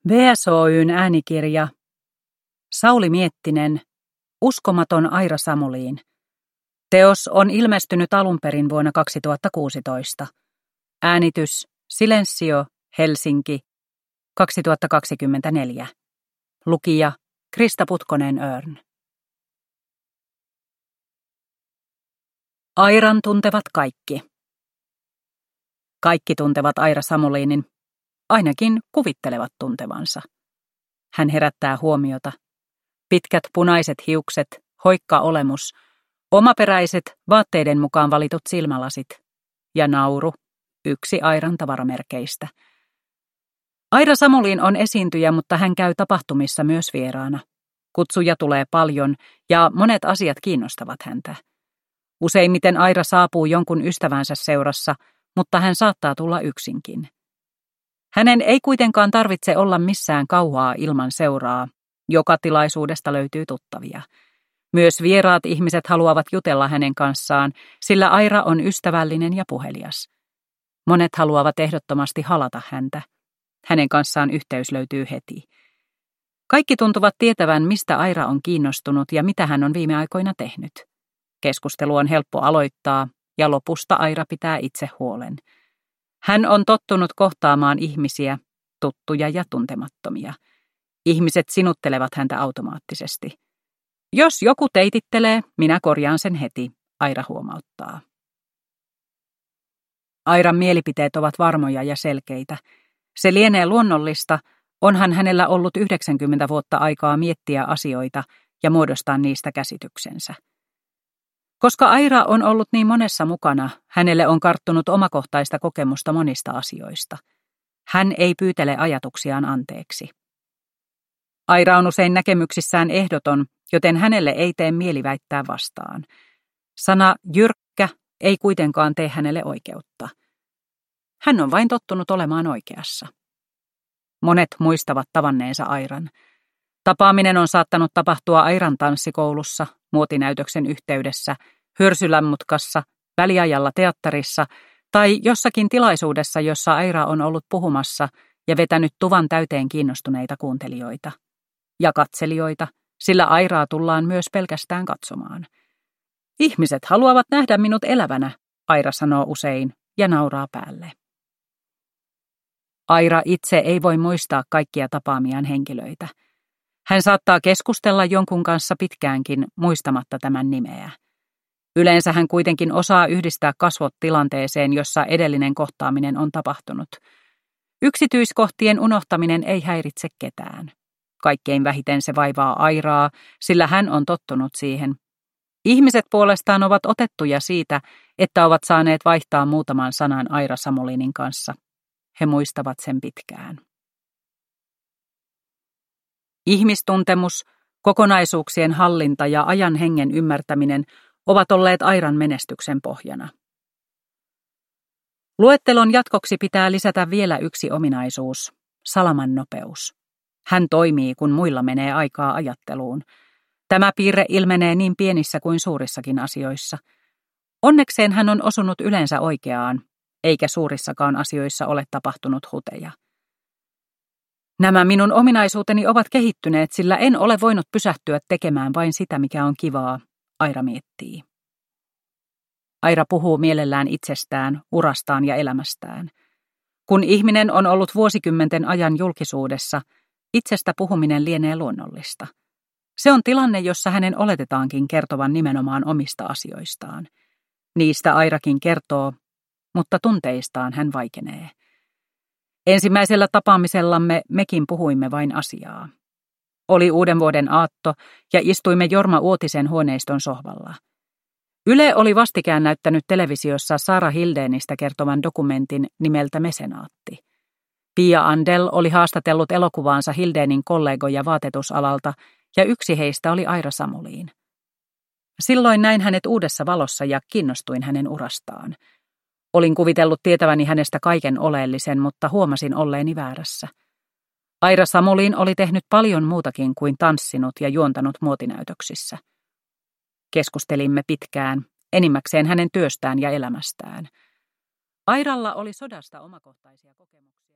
VSOY:n äänikirja Sauli Miettinen, Uskomaton Aira Samuliin. Teos on ilmestynyt alun perin vuonna 2016. Äänitys Silensio, Helsinki, 2024. Lukija Krista Putkonen-Örn. Airan tuntevat kaikki. Kaikki tuntevat Aira Samuliinin, ainakin kuvittelevat tuntevansa. Hän herättää huomiota. Pitkät punaiset hiukset, hoikka olemus, omaperäiset, vaatteiden mukaan valitut silmälasit ja nauru, yksi Airan tavaramerkeistä. Aira Samuliin on esiintyjä, mutta hän käy tapahtumissa myös vieraana. Kutsuja tulee paljon ja monet asiat kiinnostavat häntä. Useimmiten Aira saapuu jonkun ystävänsä seurassa, mutta hän saattaa tulla yksinkin. Hänen ei kuitenkaan tarvitse olla missään kauaa ilman seuraa. Joka tilaisuudesta löytyy tuttavia. Myös vieraat ihmiset haluavat jutella hänen kanssaan, sillä Aira on ystävällinen ja puhelias. Monet haluavat ehdottomasti halata häntä. Hänen kanssaan yhteys löytyy heti. Kaikki tuntuvat tietävän, mistä Aira on kiinnostunut ja mitä hän on viime aikoina tehnyt. Keskustelu on helppo aloittaa ja lopusta Aira pitää itse huolen. Hän on tottunut kohtaamaan ihmisiä, tuttuja ja tuntemattomia. Ihmiset sinuttelevat häntä automaattisesti. Jos joku teitittelee, minä korjaan sen heti, Aira huomauttaa. Airan mielipiteet ovat varmoja ja selkeitä. Se lienee luonnollista, onhan hänellä ollut 90 vuotta aikaa miettiä asioita ja muodostaa niistä käsityksensä. Koska Aira on ollut niin monessa mukana, hänelle on karttunut omakohtaista kokemusta monista asioista. Hän ei pyytele ajatuksiaan anteeksi. Aira on usein näkemyksissään ehdoton, joten hänelle ei tee mieli väittää vastaan. Sana jyrkkä ei kuitenkaan tee hänelle oikeutta. Hän on vain tottunut olemaan oikeassa. Monet muistavat tavanneensa Airan. Tapaaminen on saattanut tapahtua Airan tanssikoulussa, muotinäytöksen yhteydessä, hyrsylämmutkassa, väliajalla teatterissa tai jossakin tilaisuudessa, jossa Aira on ollut puhumassa ja vetänyt tuvan täyteen kiinnostuneita kuuntelijoita. Ja katselijoita, sillä Airaa tullaan myös pelkästään katsomaan. Ihmiset haluavat nähdä minut elävänä, Aira sanoo usein ja nauraa päälle. Aira itse ei voi muistaa kaikkia tapaamiaan henkilöitä. Hän saattaa keskustella jonkun kanssa pitkäänkin muistamatta tämän nimeä. Yleensä hän kuitenkin osaa yhdistää kasvot tilanteeseen, jossa edellinen kohtaaminen on tapahtunut. Yksityiskohtien unohtaminen ei häiritse ketään. Kaikkein vähiten se vaivaa Airaa, sillä hän on tottunut siihen. Ihmiset puolestaan ovat otettuja siitä, että ovat saaneet vaihtaa muutaman sanan Aira Samuliinin kanssa. He muistavat sen pitkään. Ihmistuntemus, kokonaisuuksien hallinta ja ajan hengen ymmärtäminen ovat olleet Airan menestyksen pohjana. Luettelon jatkoksi pitää lisätä vielä yksi ominaisuus, salaman nopeus. Hän toimii, kun muilla menee aikaa ajatteluun. Tämä piirre ilmenee niin pienissä kuin suurissakin asioissa. Onnekseen hän on osunut yleensä oikeaan, eikä suurissakaan asioissa ole tapahtunut huteja. Nämä minun ominaisuuteni ovat kehittyneet, sillä en ole voinut pysähtyä tekemään vain sitä, mikä on kivaa, Aira miettii. Aira puhuu mielellään itsestään, urastaan ja elämästään. Kun ihminen on ollut vuosikymmenten ajan julkisuudessa, itsestä puhuminen lienee luonnollista. Se on tilanne, jossa hänen oletetaankin kertovan nimenomaan omista asioistaan. Niistä Airakin kertoo, mutta tunteistaan hän vaikenee. Ensimmäisellä tapaamisellamme mekin puhuimme vain asiaa. Oli uudenvuoden aatto ja istuimme Jorma Uotisen huoneiston sohvalla. Yle oli vastikään näyttänyt televisiossa Sarah Hildenistä kertovan dokumentin nimeltä Mesenaatti. Pia Andel oli haastatellut elokuvaansa Hildenin kollegoja vaatetusalalta ja yksi heistä oli Aira Samuliin. Silloin näin hänet uudessa valossa ja kiinnostuin hänen urastaan. Olin kuvitellut tietäväni hänestä kaiken oleellisen, mutta huomasin olleeni väärässä. Aira Samuliin oli tehnyt paljon muutakin kuin tanssinut ja juontanut muotinäytöksissä. Keskustelimme pitkään, enimmäkseen hänen työstään ja elämästään. Airalla oli sodasta omakohtaisia kokemuksia.